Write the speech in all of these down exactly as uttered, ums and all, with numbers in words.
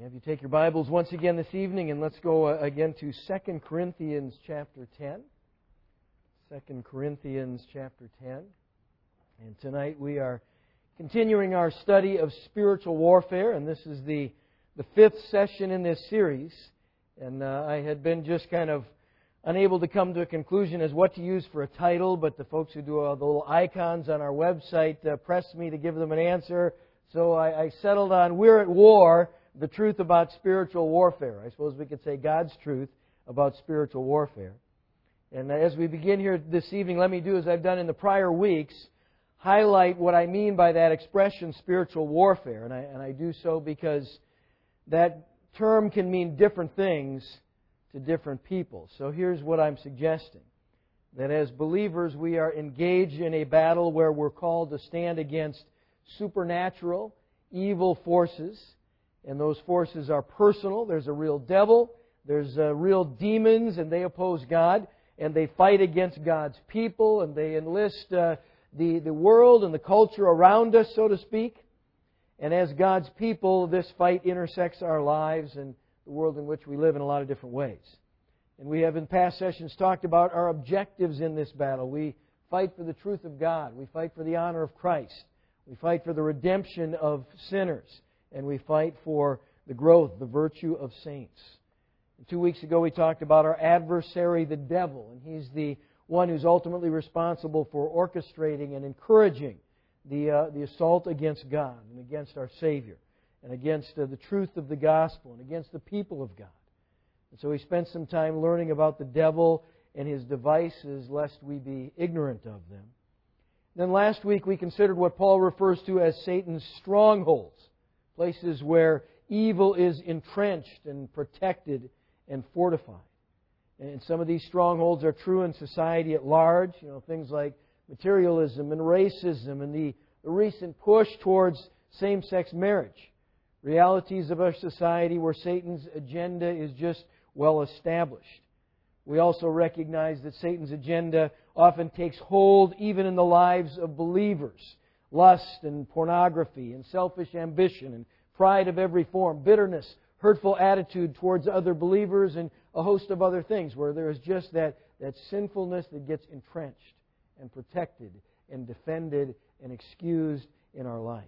Have you take your Bibles once again this evening, and let's go uh, again to Second Corinthians chapter ten. Second Corinthians chapter ten. And tonight we are continuing our study of spiritual warfare, and this is the, the fifth session in this series. And uh, I had been just kind of unable to come to a conclusion as what to use for a title, but the folks who do all the little icons on our website uh, pressed me to give them an answer. So I, I settled on We're at War, the truth about spiritual warfare. I suppose we could say God's truth about spiritual warfare. And as we begin here this evening, let me do as I've done in the prior weeks, highlight what I mean by that expression, spiritual warfare. And I, and I do so because that term can mean different things to different people. So here's what I'm suggesting. That as believers, we are engaged in a battle where we're called to stand against supernatural, evil forces. And those forces are personal. There's a real devil. There's uh, real demons, and they oppose God. And they fight against God's people, and they enlist uh, the, the world and the culture around us, so to speak. And as God's people, this fight intersects our lives and the world in which we live in a lot of different ways. And we have in past sessions talked about our objectives in this battle. We fight for the truth of God. We fight for the honor of Christ. We fight for the redemption of sinners. And we fight for the growth, the virtue of saints. And two weeks ago we talked about our adversary, the devil. And he's the one who's ultimately responsible for orchestrating and encouraging the, uh, the assault against God and against our Savior. And against uh, the truth of the gospel and against the people of God. And so we spent some time learning about the devil and his devices lest we be ignorant of them. Then last week we considered what Paul refers to as Satan's strongholds. Places where evil is entrenched and protected and fortified. And some of these strongholds are true in society at large. You know, things like materialism and racism and the, the recent push towards same-sex marriage. Realities of our society where Satan's agenda is just well established. We also recognize that Satan's agenda often takes hold even in the lives of believers. Lust and pornography and selfish ambition and pride of every form, bitterness, hurtful attitude towards other believers, and a host of other things where there is just that, that sinfulness that gets entrenched and protected and defended and excused in our life.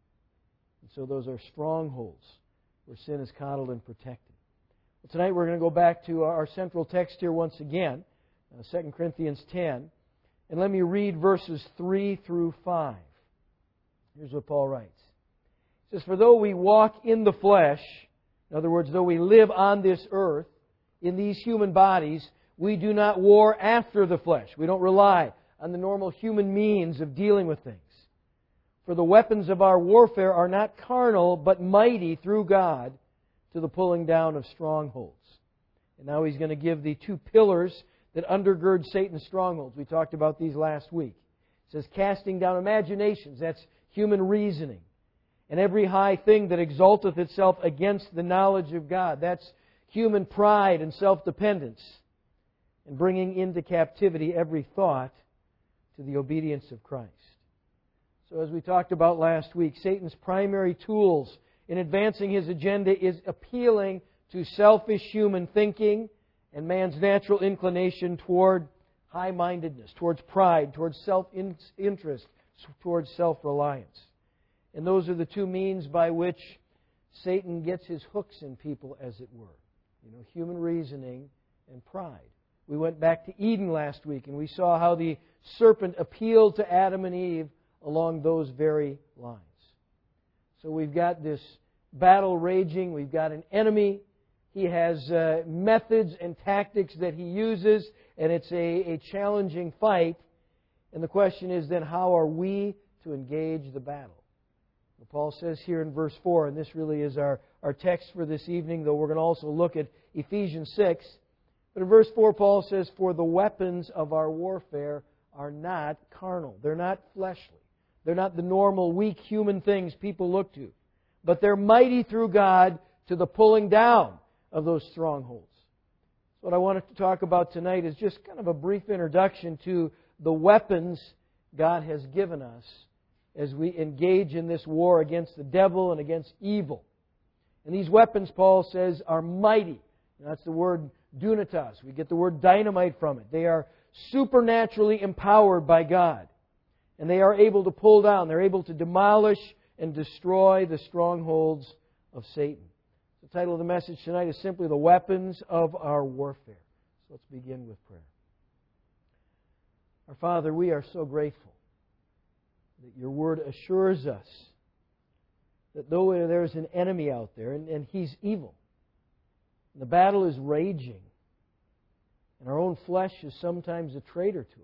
And so those are strongholds where sin is coddled and protected. Well, tonight we're going to go back to our central text here once again, uh, Second Corinthians ten. And let me read verses three through five. Here's what Paul writes. He says, "For though we walk in the flesh," in other words, though we live on this earth, in these human bodies, we do not war after the flesh. We don't rely on the normal human means of dealing with things. For the weapons of our warfare are not carnal, but mighty through God to the pulling down of strongholds. And now he's going to give the two pillars that undergird Satan's strongholds. We talked about these last week. It says, casting down imaginations. That's human reasoning. And every high thing that exalteth itself against the knowledge of God. That's human pride and self-dependence. And bringing into captivity every thought to the obedience of Christ. So as we talked about last week, Satan's primary tools in advancing his agenda is appealing to selfish human thinking and man's natural inclination toward high-mindedness, towards pride, towards self-interest, towards self-reliance. And those are the two means by which Satan gets his hooks in people, as it were. You know, human reasoning and pride. We went back to Eden last week and we saw how the serpent appealed to Adam and Eve along those very lines. So we've got this battle raging. We've got an enemy. He has uh, methods and tactics that he uses, and it's a, a challenging fight. And the question is then, how are we to engage the battle? Well, Paul says here in verse four, and this really is our, our text for this evening, though we're going to also look at Ephesians six. But in verse four, Paul says, "For the weapons of our warfare are not carnal." They're not fleshly. They're not the normal, weak human things people look to. But they're mighty through God to the pulling down of those strongholds. So what I wanted to talk about tonight is just kind of a brief introduction to the weapons God has given us as we engage in this war against the devil and against evil. And these weapons, Paul says, are mighty. And that's the word dunatos. We get the word dynamite from it. They are supernaturally empowered by God. And they are able to pull down, they're able to demolish and destroy the strongholds of Satan. The title of the message tonight is simply The Weapons of Our Warfare. So let's begin with prayer. Our Father, we are so grateful that Your Word assures us that though there is an enemy out there, and, and he's evil, and the battle is raging, and our own flesh is sometimes a traitor to us,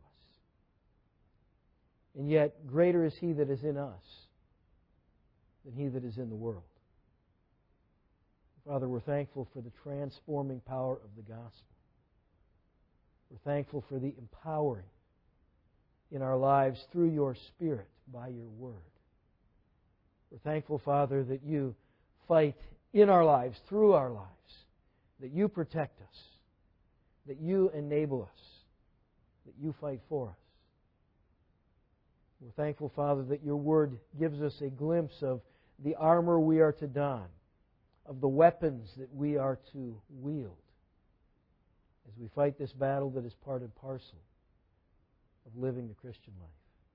and yet greater is He that is in us than he that is in the world. Father, we're thankful for the transforming power of the gospel. We're thankful for the empowering in our lives through Your Spirit by Your Word. We're thankful, Father, that You fight in our lives, through our lives, that You protect us, that You enable us, that You fight for us. We're thankful, Father, that Your Word gives us a glimpse of the armor we are to don, of the weapons that we are to wield as we fight this battle that is part and parcel of living the Christian life.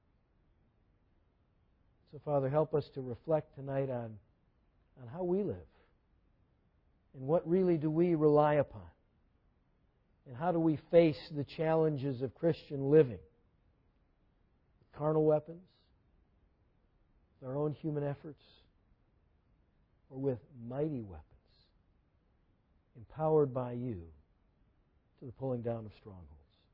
So, Father, help us to reflect tonight on, on how we live and what really do we rely upon and how do we face the challenges of Christian living. With carnal weapons, with our own human efforts, or with mighty weapons empowered by You to the pulling down of strongholds.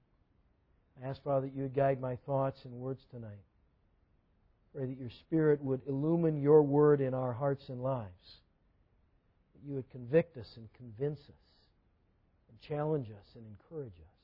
I ask, Father, that You would guide my thoughts and words tonight. Pray that Your Spirit would illumine Your Word in our hearts and lives. That You would convict us and convince us and challenge us and encourage us.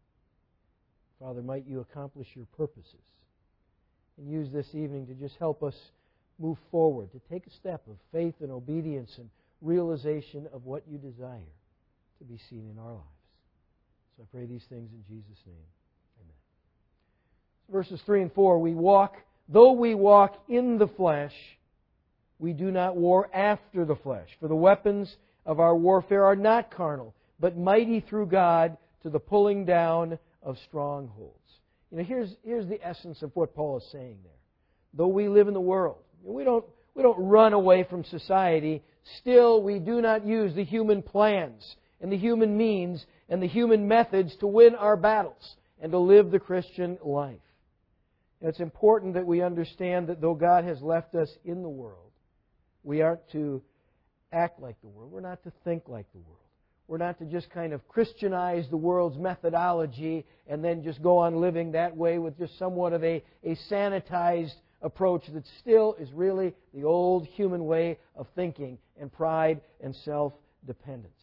Father, might You accomplish Your purposes and use this evening to just help us move forward, to take a step of faith and obedience and realization of what You desire to be seen in our lives. So I pray these things in Jesus' name. Amen. Verses three and four, we walk, though we walk in the flesh, we do not war after the flesh. For the weapons of our warfare are not carnal, but mighty through God to the pulling down of strongholds. You know, here's, here's the essence of what Paul is saying there. Though we live in the world, we don't, we don't run away from society, still we do not use the human plans and the human means and the human methods to win our battles and to live the Christian life. And it's important that we understand that though God has left us in the world, we aren't to act like the world. We're not to think like the world. We're not to just kind of Christianize the world's methodology and then just go on living that way with just somewhat of a, a sanitized approach that still is really the old human way of thinking and pride and self-dependence.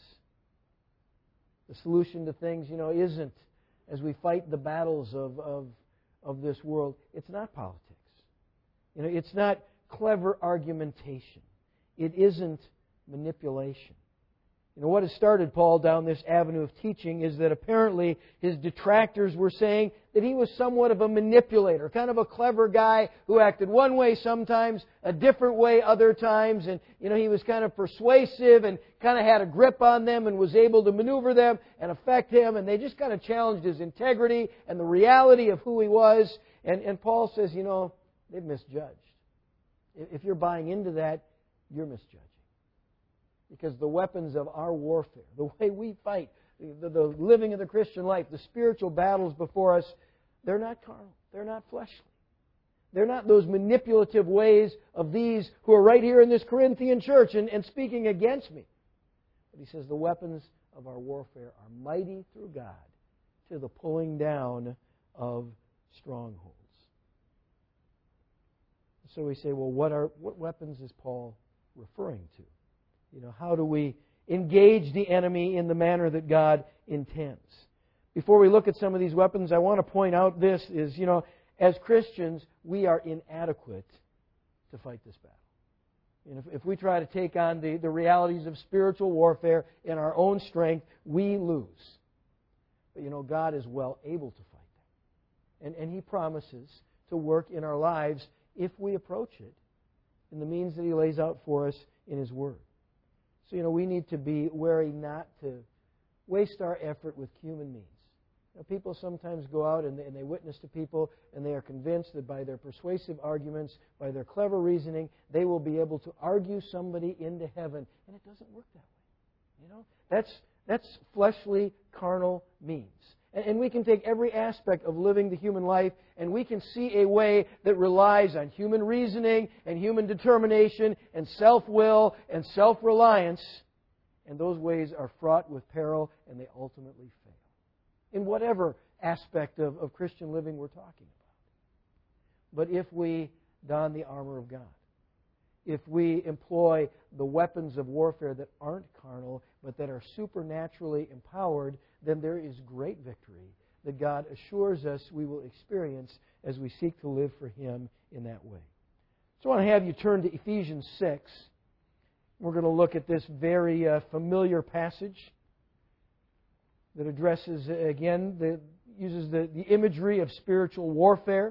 The solution to things, you know, isn't, as we fight the battles of, of, of this world, it's not politics. You know, it's not clever argumentation. It isn't manipulation. You know, what has started Paul down this avenue of teaching is that apparently his detractors were saying that he was somewhat of a manipulator, kind of a clever guy who acted one way sometimes, a different way other times, and, you know, he was kind of persuasive and kind of had a grip on them and was able to maneuver them and affect him, and they just kind of challenged his integrity and the reality of who he was. And, and Paul says, you know, they've misjudged. If you're buying into that, you're misjudging. Because the weapons of our warfare, the way we fight, the, the living of the Christian life, the spiritual battles before us, they're not carnal. They're not fleshly. They're not those manipulative ways of these who are right here in this Corinthian church and, and speaking against me. But he says the weapons of our warfare are mighty through God to the pulling down of strongholds. So we say, well, what are what weapons is Paul referring to? You know, how do we engage the enemy in the manner that God intends? Before we look at some of these weapons, I want to point out this is, you know, as Christians, we are inadequate to fight this battle. You know, if, if we try to take on the, the realities of spiritual warfare in our own strength, we lose. But, you know, God is well able to fight that. And, and He promises to work in our lives if we approach it in the means that He lays out for us in His Word. So, you know, we need to be wary not to waste our effort with human means. You know, people sometimes go out and they, and they witness to people, and they are convinced that by their persuasive arguments, by their clever reasoning, they will be able to argue somebody into heaven. And it doesn't work that way. You know, that's that's fleshly, carnal means. And, and we can take every aspect of living the human life, and we can see a way that relies on human reasoning and human determination and self-will and self-reliance. And those ways are fraught with peril, and they ultimately fail. In whatever aspect of, of Christian living we're talking about. But if we don the armor of God, if we employ the weapons of warfare that aren't carnal, but that are supernaturally empowered, then there is great victory that God assures us we will experience as we seek to live for Him in that way. So I want to have you turn to Ephesians six. We're going to look at this very uh, familiar passage that addresses, again, the, uses the, the imagery of spiritual warfare.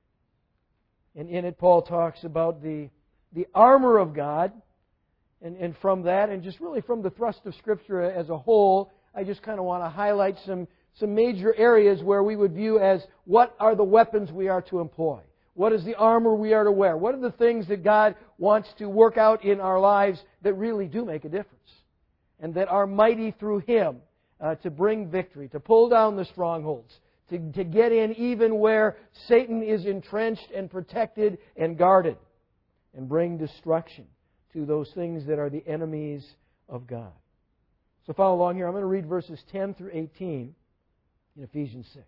And in it, Paul talks about the, the armor of God. And, and from that, and just really from the thrust of Scripture as a whole, I just kind of want to highlight some, some major areas where we would view as what are the weapons we are to employ. What is the armor we are to wear? What are the things that God wants to work out in our lives that really do make a difference? And that are mighty through Him uh, to bring victory, to pull down the strongholds, to, to get in even where Satan is entrenched and protected and guarded, and bring destruction to those things that are the enemies of God. So follow along here. I'm going to read verses ten through eighteen in Ephesians six.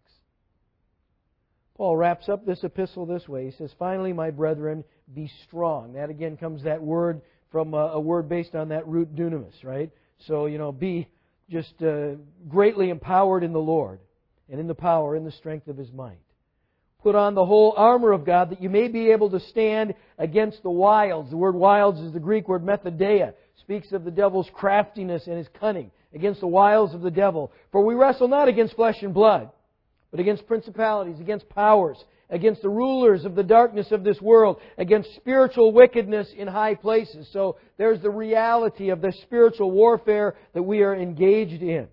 Paul wraps up this epistle this way. He says, "Finally, my brethren, be strong." That again comes that word from a, a word based on that root dunamis, right? So, you know, be just uh, greatly empowered in the Lord and in the power, in the strength of His might. Put on the whole armor of God that you may be able to stand against the wiles. The word wiles is the Greek word methodeia. Speaks of the devil's craftiness and his cunning against the wiles of the devil. For we wrestle not against flesh and blood, but against principalities, against powers, against the rulers of the darkness of this world, against spiritual wickedness in high places. So there's the reality of the spiritual warfare that we are engaged in.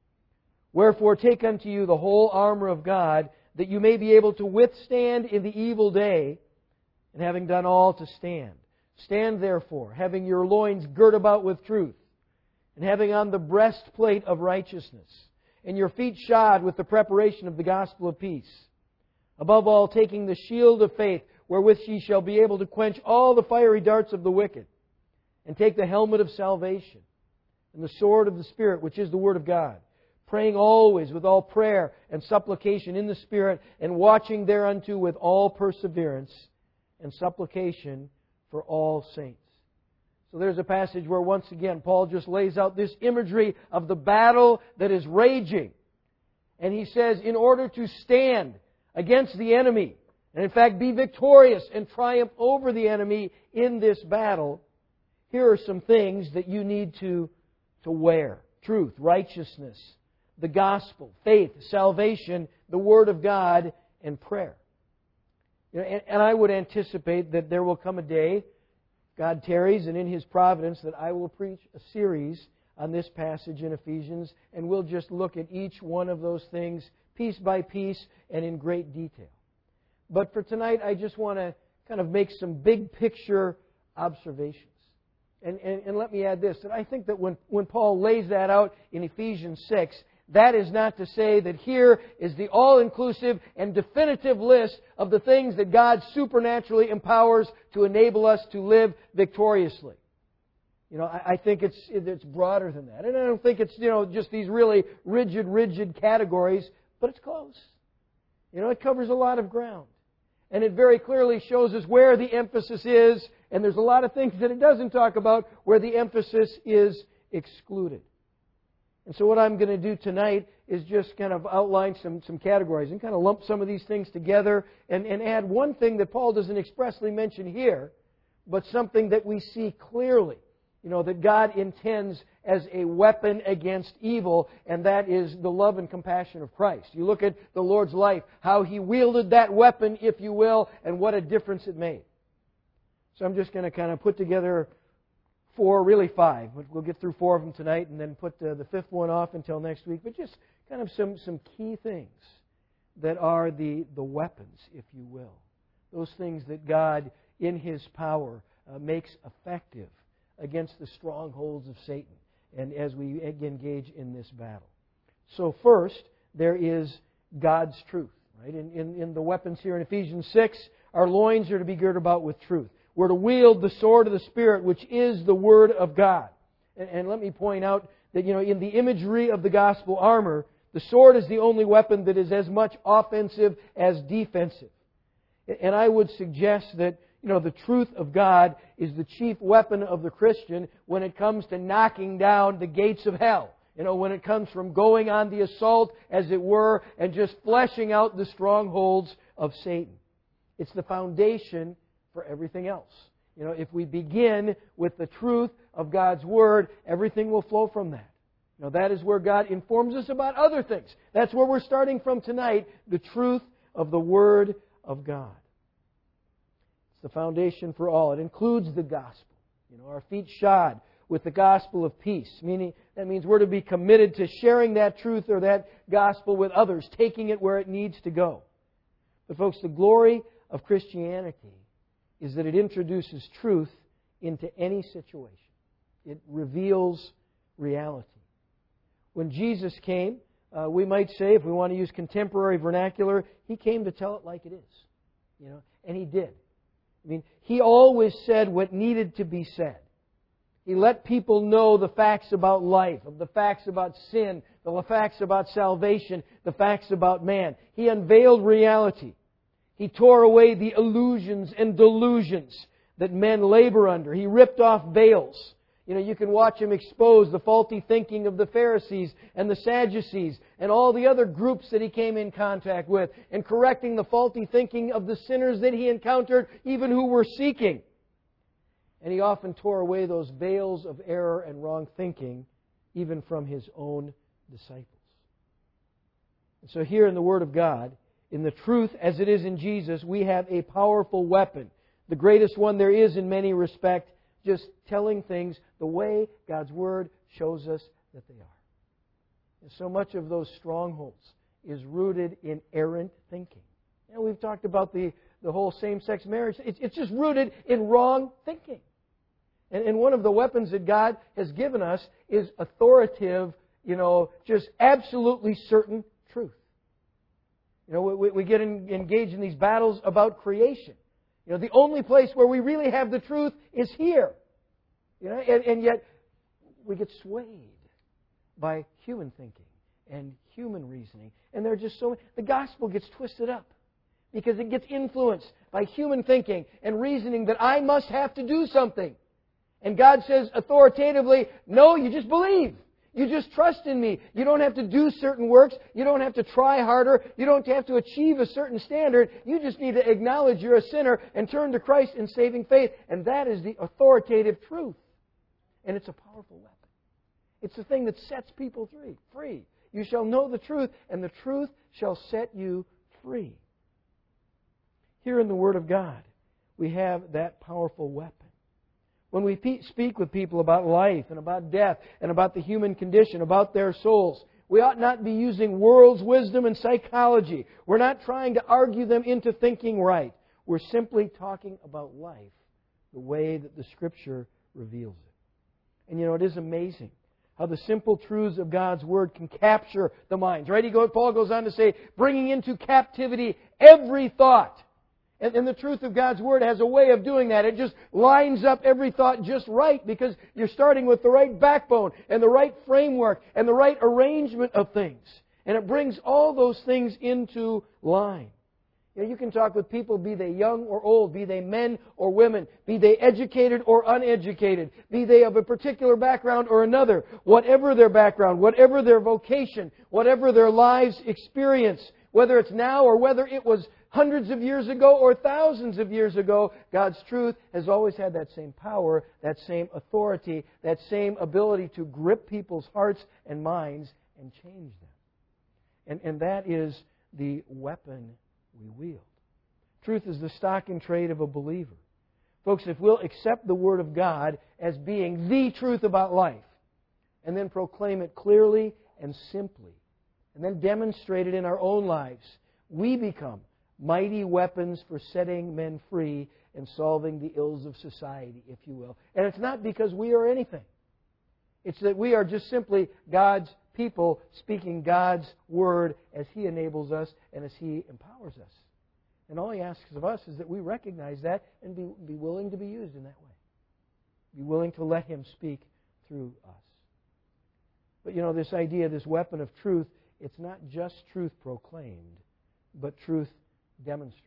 Wherefore take unto you the whole armor of God, that you may be able to withstand in the evil day, and having done all to stand. Stand therefore, having your loins girt about with truth, and having on the breastplate of righteousness, and your feet shod with the preparation of the gospel of peace. Above all, taking the shield of faith, wherewith ye shall be able to quench all the fiery darts of the wicked, and take the helmet of salvation, and the sword of the Spirit, which is the Word of God, praying always with all prayer and supplication in the Spirit, and watching thereunto with all perseverance and supplication for all saints. So there's a passage where once again Paul just lays out this imagery of the battle that is raging. And he says, in order to stand against the enemy, and in fact be victorious and triumph over the enemy in this battle, here are some things that you need to, to wear. Truth, righteousness, the gospel, faith, salvation, the Word of God, and prayer. You know, and, and I would anticipate that there will come a day, God tarries, and in His providence, that I will preach a series on this passage in Ephesians, and we'll just look at each one of those things piece by piece and in great detail. But for tonight, I just want to kind of make some big picture observations. And, and, and let me add this, that I think that when, when Paul lays that out in Ephesians six, that is not to say that here is the all-inclusive and definitive list of the things that God supernaturally empowers to enable us to live victoriously. You know, I, I think it's it's broader than that. And I don't think it's, you know, just these really rigid, rigid categories, but it's close. You know, it covers a lot of ground. And it very clearly shows us where the emphasis is, and there's a lot of things that it doesn't talk about where the emphasis is excluded. And so what I'm going to do tonight is just kind of outline some, some categories and kind of lump some of these things together and, and add one thing that Paul doesn't expressly mention here, but something that we see clearly, you know, that God intends as a weapon against evil, and that is the love and compassion of Christ. You look at the Lord's life, how He wielded that weapon, if you will, and what a difference it made. So I'm just going to kind of put together four, really five, but we'll get through four of them tonight and then put the, the fifth one off until next week. But just kind of some, some key things that are the, the weapons, if you will. Those things that God, in His power, uh, makes effective against the strongholds of Satan, and as we engage in this battle. So first, there is God's truth. Right? In, in, in the weapons here in Ephesians six, our loins are to be girded about with truth. We're to wield the sword of the Spirit, which is the Word of God. And, and let me point out that, you know, in the imagery of the gospel armor, the sword is the only weapon that is as much offensive as defensive. And I would suggest that, you know, the truth of God is the chief weapon of the Christian when it comes to knocking down the gates of hell. You know, when it comes from going on the assault, as it were, and just fleshing out the strongholds of Satan. It's the foundation for everything else. You know, if we begin with the truth of God's Word, everything will flow from that. You know, that is where God informs us about other things. That's where we're starting from tonight, the truth of the Word of God. It's the foundation for all. It includes the gospel. You know, our feet shod with the gospel of peace, meaning that means we're to be committed to sharing that truth or that gospel with others, taking it where it needs to go. But folks, the glory of Christianity is that it introduces truth into any situation. It reveals reality. When Jesus came, uh, we might say, if we want to use contemporary vernacular, He came to tell it like it is. You know, and He did. I mean, He always said what needed to be said. He let people know the facts about life, the facts about sin, the facts about salvation, the facts about man. He unveiled reality. He tore away the illusions and delusions that men labor under. He ripped off veils. You know, you can watch Him expose the faulty thinking of the Pharisees and the Sadducees and all the other groups that He came in contact with, and correcting the faulty thinking of the sinners that He encountered, even who were seeking. And He often tore away those veils of error and wrong thinking, even from His own disciples. And so here in the Word of God, in the truth as it is in Jesus, we have a powerful weapon. The greatest one there is in many respects, just telling things the way God's Word shows us that they are. And so much of those strongholds is rooted in errant thinking. You know, we've talked about the, the whole same-sex marriage. It's, it's just rooted in wrong thinking. And, and one of the weapons that God has given us is authoritative, you know, just absolutely certain truth. You know, we, we get in, engaged in these battles about creation. You know, the only place where we really have the truth is here. You know, and, and yet we get swayed by human thinking and human reasoning. And there are just so many. The gospel gets twisted up because it gets influenced by human thinking and reasoning that I must have to do something. And God says authoritatively, no, you just believe. You just trust in me. You don't have to do certain works. You don't have to try harder. You don't have to achieve a certain standard. You just need to acknowledge you're a sinner and turn to Christ in saving faith. And that is the authoritative truth. And it's a powerful weapon. It's the thing that sets people free. Free. You shall know the truth, and the truth shall set you free. Here in the Word of God, we have that powerful weapon. When we pe- speak with people about life and about death and about the human condition, about their souls, we ought not be using world's wisdom and psychology. We're not trying to argue them into thinking right. We're simply talking about life the way that the Scripture reveals it. And you know, it is amazing how the simple truths of God's Word can capture the minds. Right? He goes, Paul goes on to say, bringing into captivity every thought. And, and the truth of God's Word has a way of doing that. It just lines up every thought just right because you're starting with the right backbone and the right framework and the right arrangement of things. And it brings all those things into line. You know, you can talk with people, be they young or old, be they men or women, be they educated or uneducated, be they of a particular background or another, whatever their background, whatever their vocation, whatever their lives experience, whether it's now or whether it was hundreds of years ago or thousands of years ago, God's truth has always had that same power, that same authority, that same ability to grip people's hearts and minds and change them. And, and that is the weapon we wield. Truth is the stock and trade of a believer. Folks, if we'll accept the Word of God as being the truth about life, and then proclaim it clearly and simply, and then demonstrate it in our own lives, we become mighty weapons for setting men free and solving the ills of society, if you will. And it's not because we are anything. It's that we are just simply God's people speaking God's Word as He enables us and as He empowers us. And all He asks of us is that we recognize that and be, be willing to be used in that way. Be willing to let Him speak through us. But you know, this idea, this weapon of truth, it's not just truth proclaimed, but truth demonstrated.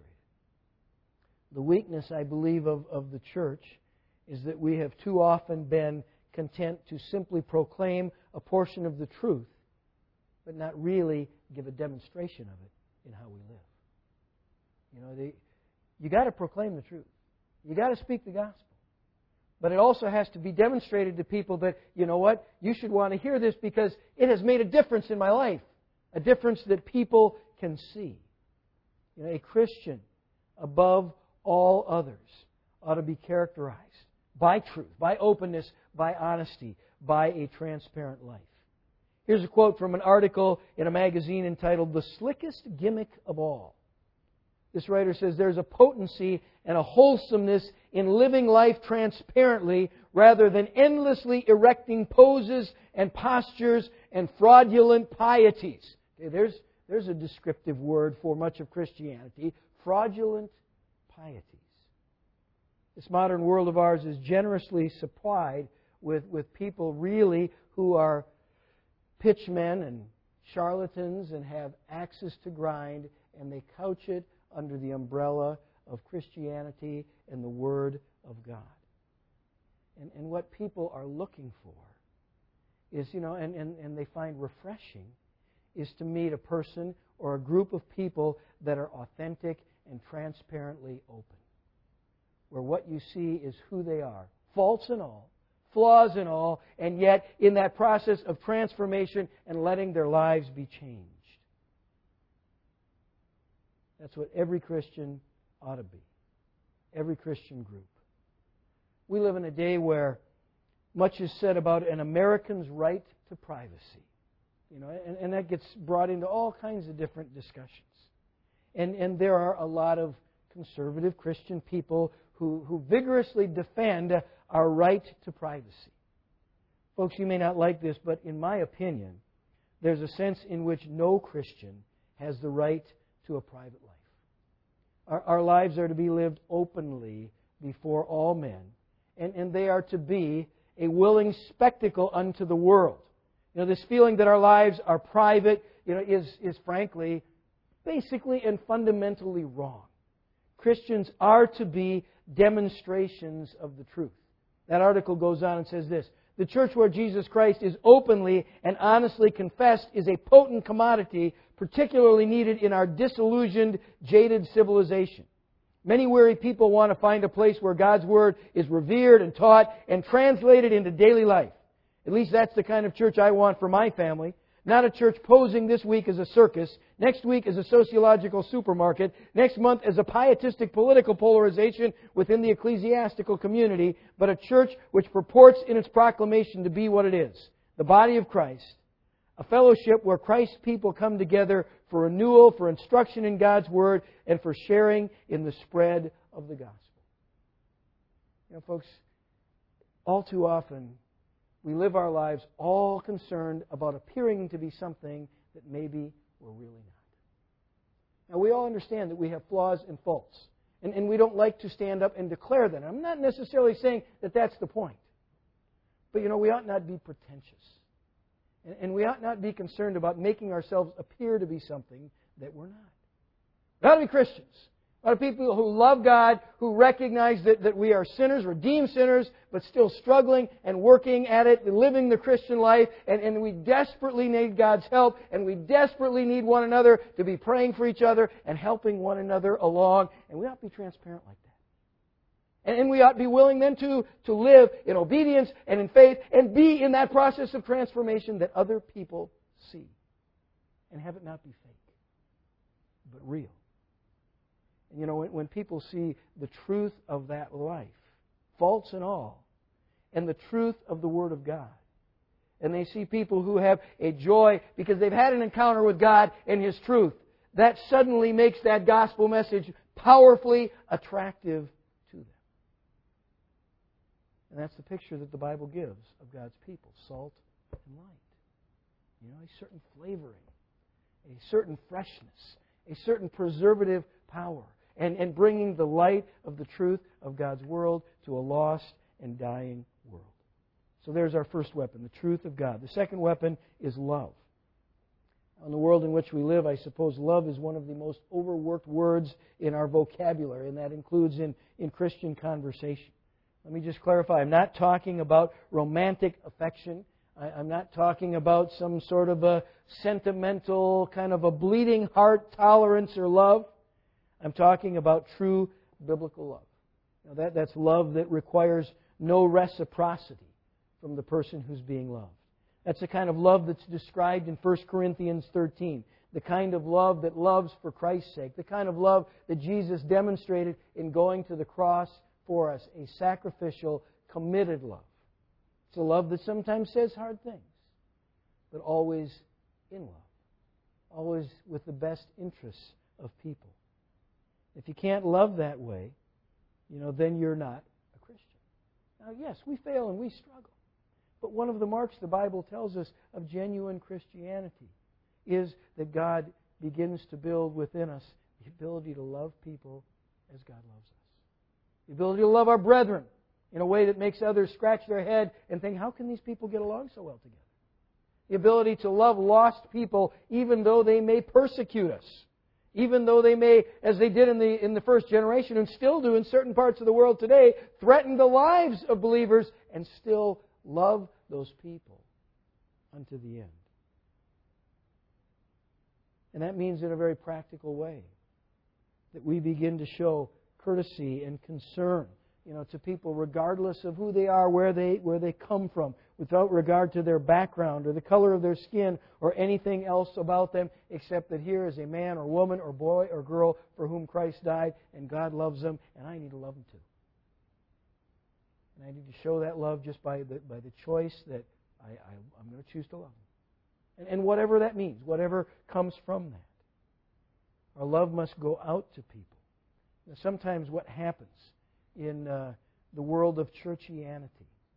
The weakness, I believe, of, of the church is that we have too often been content to simply proclaim a portion of the truth, but not really give a demonstration of it in how we live. You know, the, you got to proclaim the truth. You got to speak the gospel. But it also has to be demonstrated to people that, you know what, you should want to hear this because it has made a difference in my life. A difference that people can see. You know, a Christian, above all others, ought to be characterized by truth, by openness, by honesty, by a transparent life. Here's a quote from an article in a magazine entitled "The Slickest Gimmick of All." This writer says there's a potency and a wholesomeness in living life transparently rather than endlessly erecting poses and postures and fraudulent pieties. Okay, there's, there's a descriptive word for much of Christianity. Fraudulent pieties. This modern world of ours is generously supplied with, with people really who are pitchmen and charlatans and have axes to grind, and they couch it under the umbrella of Christianity and the Word of God. And, and what people are looking for is, you know, and, and, and they find refreshing, is to meet a person or a group of people that are authentic and transparently open. Where what you see is who they are, faults and all, flaws and all, and yet in that process of transformation and letting their lives be changed. That's what every Christian ought to be. Every Christian group. We live in a day where much is said about an American's right to privacy. You know, and, and that gets brought into all kinds of different discussions. And, and there are a lot of conservative Christian people who, who vigorously defend our right to privacy. Folks, you may not like this, but in my opinion, there's a sense in which no Christian has the right to a private life. Our, our lives are to be lived openly before all men, and, and they are to be a willing spectacle unto the world. You know, this feeling that our lives are private, you know, is, is frankly, basically and fundamentally wrong. Christians are to be demonstrations of the truth. That article goes on and says this: the church where Jesus Christ is openly and honestly confessed is a potent commodity, particularly needed in our disillusioned, jaded civilization. Many weary people want to find a place where God's Word is revered and taught and translated into daily life. At least that's the kind of church I want for my family. Not a church posing this week as a circus, next week as a sociological supermarket, next month as a pietistic political polarization within the ecclesiastical community, but a church which purports in its proclamation to be what it is: the body of Christ, a fellowship where Christ's people come together for renewal, for instruction in God's Word, and for sharing in the spread of the gospel. You know, folks, all too often, we live our lives all concerned about appearing to be something that maybe we're really not. Now, we all understand that we have flaws and faults, and, and we don't like to stand up and declare them. I'm not necessarily saying that that's the point. But, you know, we ought not be pretentious. And, and we ought not be concerned about making ourselves appear to be something that we're not. We ought to be Christians. A lot of people who love God, who recognize that, that we are sinners, redeemed sinners, but still struggling and working at it, and living the Christian life, and, and we desperately need God's help, and we desperately need one another to be praying for each other and helping one another along, and we ought to be transparent like that. And, and we ought to be willing then to, to live in obedience and in faith and be in that process of transformation that other people see. And have it not be fake, but real. You know, when, when people see the truth of that life, faults and all, and the truth of the Word of God. And they see people who have a joy because they've had an encounter with God and His truth. That suddenly makes that gospel message powerfully attractive to them. And that's the picture that the Bible gives of God's people, salt and light. You know, a certain flavoring, a certain freshness, a certain preservative power, and, and bringing the light of the truth of God's world to a lost and dying world. So there's our first weapon, the truth of God. The second weapon is love. In the world in which we live, I suppose love is one of the most overworked words in our vocabulary, and that includes in, in Christian conversation. Let me just clarify. I'm not talking about romantic affection. I, I'm not talking about some sort of a sentimental, kind of a bleeding heart tolerance or love. I'm talking about true biblical love. Now that, that's love that requires no reciprocity from the person who's being loved. That's the kind of love that's described in First Corinthians thirteen. The kind of love that loves for Christ's sake. The kind of love that Jesus demonstrated in going to the cross for us. A sacrificial, committed love. It's a love that sometimes says hard things, but always in love. Always with the best interests of people. If you can't love that way, you know, then you're not a Christian. Now, yes, we fail and we struggle. But one of the marks the Bible tells us of genuine Christianity is that God begins to build within us the ability to love people as God loves us. The ability to love our brethren in a way that makes others scratch their head and think, how can these people get along so well together? The ability to love lost people even though they may persecute us. Even though they may, as they did in the, in the first generation and still do in certain parts of the world today, threaten the lives of believers and still love those people unto the end. And that means in a very practical way that we begin to show courtesy and concern, you know, to people regardless of who they are, where they where they come from, without regard to their background or the color of their skin or anything else about them, except that here is a man or woman or boy or girl for whom Christ died, and God loves them, and I need to love them too. And I need to show that love just by the by the choice that I, I, I'm going to choose to love them. And, and whatever that means, whatever comes from that. Our love must go out to people. Now, sometimes what happens in uh, the world of churchianity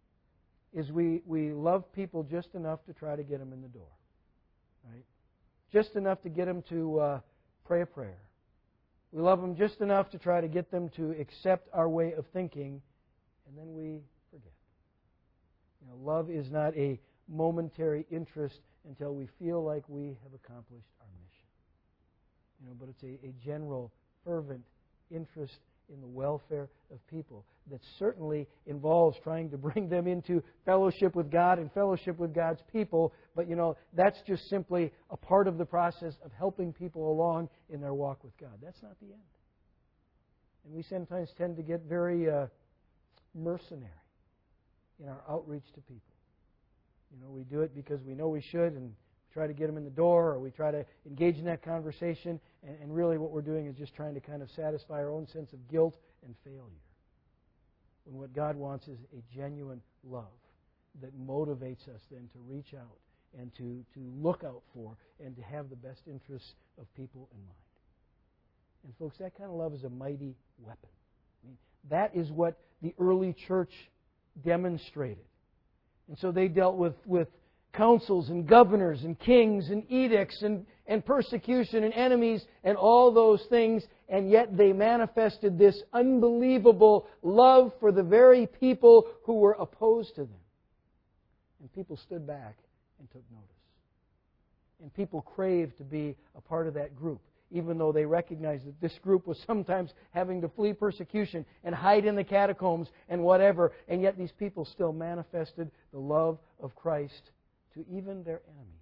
is we, we love people just enough to try to get them in the door. Right? Just enough to get them to uh, pray a prayer. We love them just enough to try to get them to accept our way of thinking, and then we forget. You know, love is not a momentary interest until we feel like we have accomplished our mission. You know, but it's a, a general, fervent interest in the welfare of people that certainly involves trying to bring them into fellowship with God and fellowship with God's people. But, you know, that's just simply a part of the process of helping people along in their walk with God. That's not the end. And we sometimes tend to get very uh, mercenary in our outreach to people. You know, we do it because we know we should and try to get them in the door, or we try to engage in that conversation, and, and really what we're doing is just trying to kind of satisfy our own sense of guilt and failure. When what God wants is a genuine love that motivates us then to reach out and to, to look out for and to have the best interests of people in mind. And folks, that kind of love is a mighty weapon. I mean, that is what the early church demonstrated. And so they dealt with, with councils and governors and kings and edicts and, and persecution and enemies and all those things, and yet they manifested this unbelievable love for the very people who were opposed to them. And people stood back and took notice. And people craved to be a part of that group, even though they recognized that this group was sometimes having to flee persecution and hide in the catacombs and whatever, and yet these people still manifested the love of Christ to even their enemies.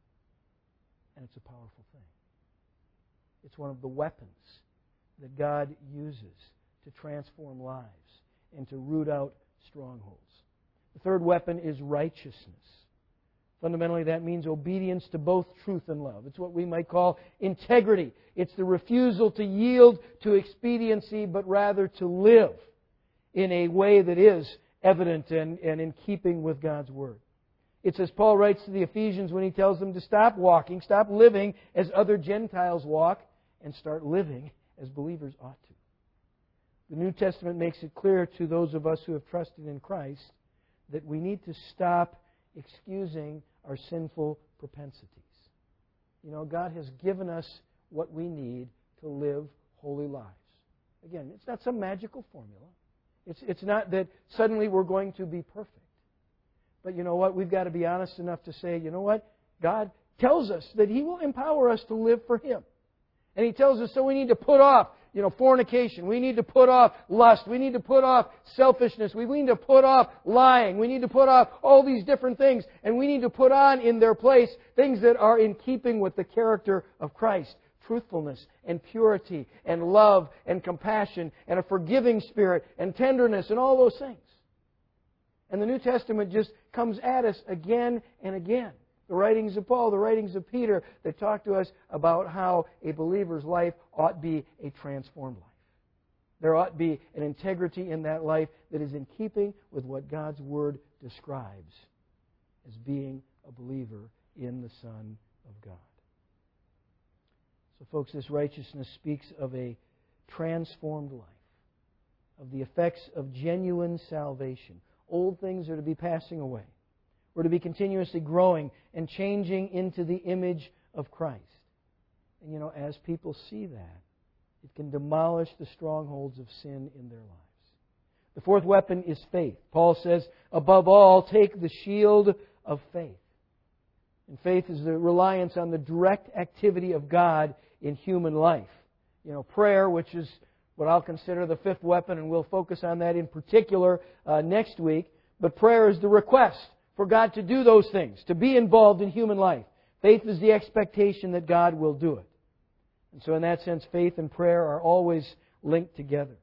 And it's a powerful thing. It's one of the weapons that God uses to transform lives and to root out strongholds. The third weapon is righteousness. Fundamentally, that means obedience to both truth and love. It's what we might call integrity. It's the refusal to yield to expediency, but rather to live in a way that is evident and, and in keeping with God's Word. It's as Paul writes to the Ephesians when he tells them to stop walking, stop living as other Gentiles walk, and start living as believers ought to. The New Testament makes it clear to those of us who have trusted in Christ that we need to stop excusing our sinful propensities. You know, God has given us what we need to live holy lives. Again, it's not some magical formula. It's, it's not that suddenly we're going to be perfect. But you know what? We've got to be honest enough to say, you know what? God tells us that He will empower us to live for Him. And He tells us so we need to put off, you know, fornication. We need to put off lust. We need to put off selfishness. We need to put off lying. We need to put off all these different things. And we need to put on in their place things that are in keeping with the character of Christ. Truthfulness and purity and love and compassion and a forgiving spirit and tenderness and all those things. And the New Testament just comes at us again and again. The writings of Paul, the writings of Peter that talk to us about how a believer's life ought to be a transformed life. There ought to be an integrity in that life that is in keeping with what God's Word describes as being a believer in the Son of God. So folks, this righteousness speaks of a transformed life, of the effects of genuine salvation. Old things are to be passing away. We're to be continuously growing and changing into the image of Christ. And you know, as people see that, it can demolish the strongholds of sin in their lives. The fourth weapon is faith. Paul says, above all, take the shield of faith. And faith is the reliance on the direct activity of God in human life. You know, prayer, which is what I'll consider the fifth weapon, and we'll focus on that in particular uh, next week. But prayer is the request for God to do those things, to be involved in human life. Faith is the expectation that God will do it. And so in that sense, faith and prayer are always linked together.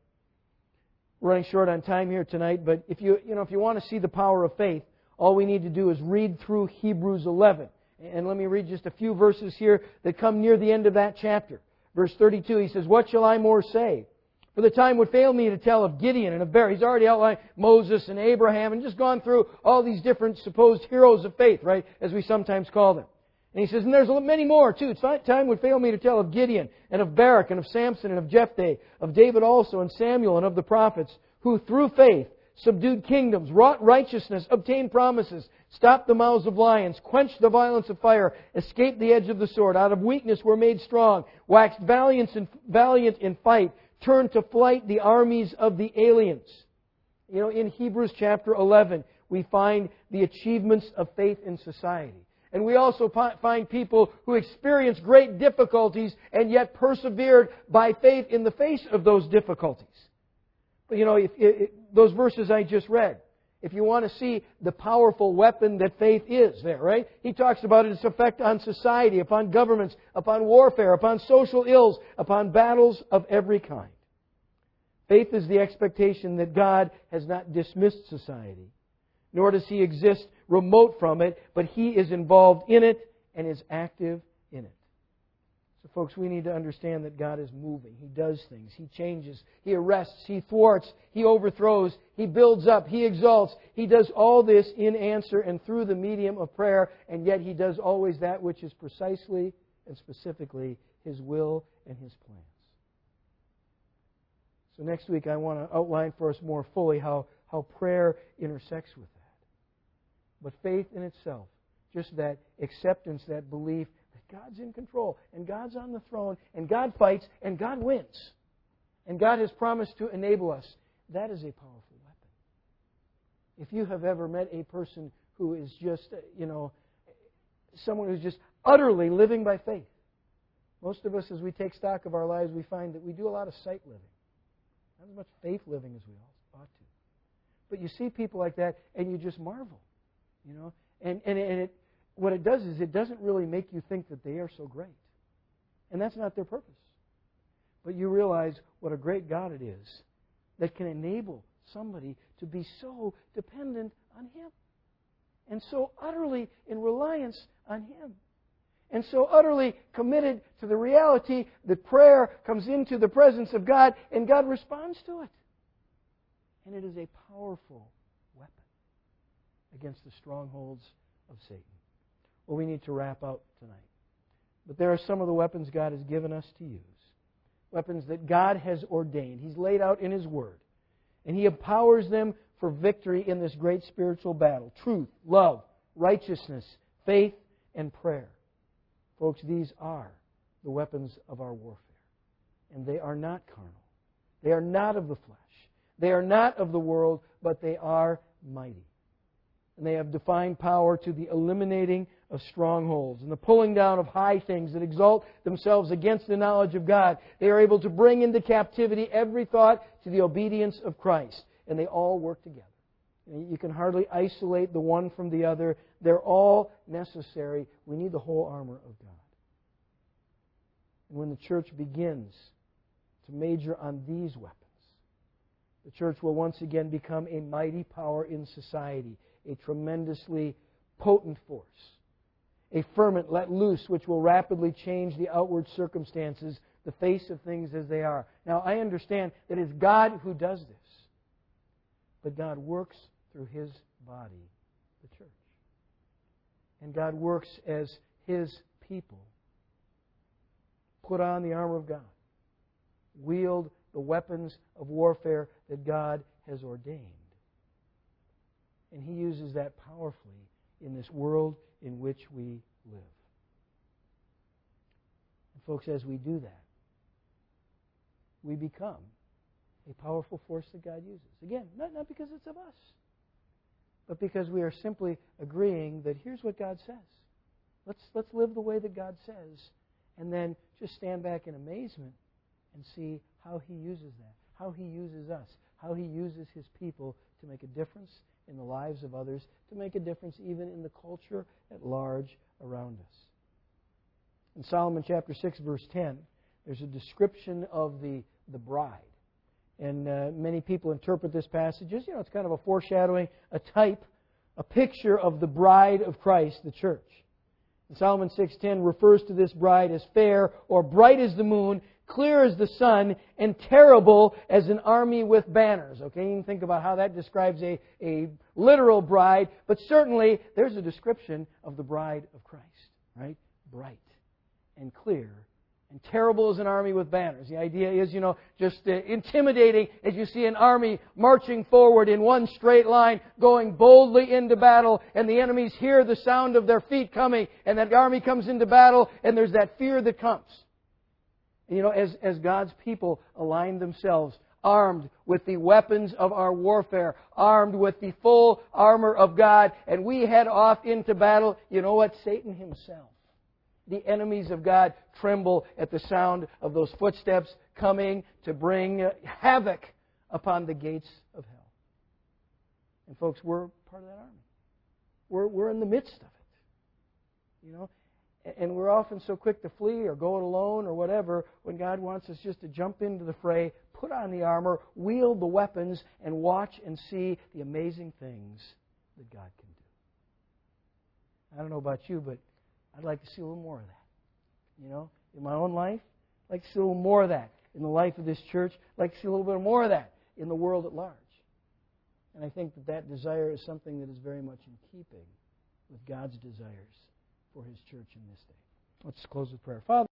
We're running short on time here tonight, but if you, you know, if you want to see the power of faith, all we need to do is read through Hebrews eleven. And let me read just a few verses here that come near the end of that chapter. Verse thirty-two, he says, "What shall I more say? For the time would fail me to tell of Gideon and of Barak." He's already outlined Moses and Abraham and just gone through all these different supposed heroes of faith, right, as we sometimes call them. And he says, and there's many more too. Time would fail me to tell of Gideon and of Barak and of Samson and of Jephthah, of David also and Samuel and of the prophets, who through faith subdued kingdoms, wrought righteousness, obtained promises, stopped the mouths of lions, quenched the violence of fire, escaped the edge of the sword, out of weakness were made strong, waxed valiant in, valiant in fight, turned to flight the armies of the aliens. You know, in Hebrews chapter eleven, we find the achievements of faith in society. And we also find people who experienced great difficulties and yet persevered by faith in the face of those difficulties. But you know, if, if, those verses I just read, if you want to see the powerful weapon that faith is there, right? He talks about its effect on society, upon governments, upon warfare, upon social ills, upon battles of every kind. Faith is the expectation that God has not dismissed society, nor does He exist remote from it, but He is involved in it and is active in it. So folks, we need to understand that God is moving. He does things. He changes. He arrests. He thwarts. He overthrows. He builds up. He exalts. He does all this in answer and through the medium of prayer, and yet He does always that which is precisely and specifically His will and His plans. So next week I want to outline for us more fully how, how prayer intersects with that. But faith in itself, just that acceptance, that belief that God's in control and God's on the throne and God fights and God wins. And God has promised to enable us. That is a powerful weapon. If you have ever met a person who is just, you know, someone who's just utterly living by faith. Most of us, as we take stock of our lives, we find that we do a lot of sight living. Not as much faith living as we ought to. But you see people like that and you just marvel. You know, and, and, and it, what it does is it doesn't really make you think that they are so great. And that's not their purpose. But you realize what a great God it is that can enable somebody to be so dependent on Him. And so utterly in reliance on Him. And so utterly committed to the reality that prayer comes into the presence of God and God responds to it. And it is a powerful weapon against the strongholds of Satan. Well, we need to wrap up tonight. But there are some of the weapons God has given us to use. Weapons that God has ordained. He's laid out in His Word. And He empowers them for victory in this great spiritual battle. Truth, love, righteousness, faith, and prayer. Folks, these are the weapons of our warfare. And they are not carnal. They are not of the flesh. They are not of the world, but they are mighty. And they have divine power to the eliminating of strongholds and the pulling down of high things that exalt themselves against the knowledge of God. They are able to bring into captivity every thought to the obedience of Christ. And they all work together. You can hardly isolate the one from the other. They're all necessary. We need the whole armor of God. And when the church begins to major on these weapons, the church will once again become a mighty power in society, a tremendously potent force, a ferment let loose which will rapidly change the outward circumstances, the face of things as they are. Now, I understand that it's God who does this, but God works through His body, the church. And God works as His people. Put on the armor of God. Wield the weapons of warfare that God has ordained. And He uses that powerfully in this world in which we live. And folks, as we do that, we become a powerful force that God uses. Again, not, not because it's of us, but because we are simply agreeing that here's what God says. Let's, let's live the way that God says, and then just stand back in amazement and see how He uses that, how He uses us, how He uses His people to make a difference in the lives of others, to make a difference even in the culture at large around us. In Solomon chapter six, verse ten, there's a description of the, the bride. And uh, many people interpret this passage as, you know, it's kind of a foreshadowing, a type, a picture of the bride of Christ, the church. And Solomon six ten refers to this bride as fair or bright as the moon, clear as the sun, and terrible as an army with banners. Okay, you can think about how that describes a, a literal bride, but certainly there's a description of the bride of Christ, right? Bright and clear and terrible as an army with banners. The idea is, you know, just uh, intimidating as you see an army marching forward in one straight line, going boldly into battle, and the enemies hear the sound of their feet coming, and that army comes into battle, and there's that fear that comes. And, you know, as, as God's people align themselves, armed with the weapons of our warfare, armed with the full armor of God, and we head off into battle, you know what? Satan himself, the enemies of God, tremble at the sound of those footsteps coming to bring havoc upon the gates of hell. And folks, we're part of that army. We're, we're in the midst of it. You know? And we're often so quick to flee or go it alone or whatever, when God wants us just to jump into the fray, put on the armor, wield the weapons, and watch and see the amazing things that God can do. I don't know about you, but I'd like to see a little more of that. You know, in my own life, I'd like to see a little more of that. In the life of this church, I'd like to see a little bit more of that in the world at large. And I think that that desire is something that is very much in keeping with God's desires for His church in this day. Let's close with prayer. Father,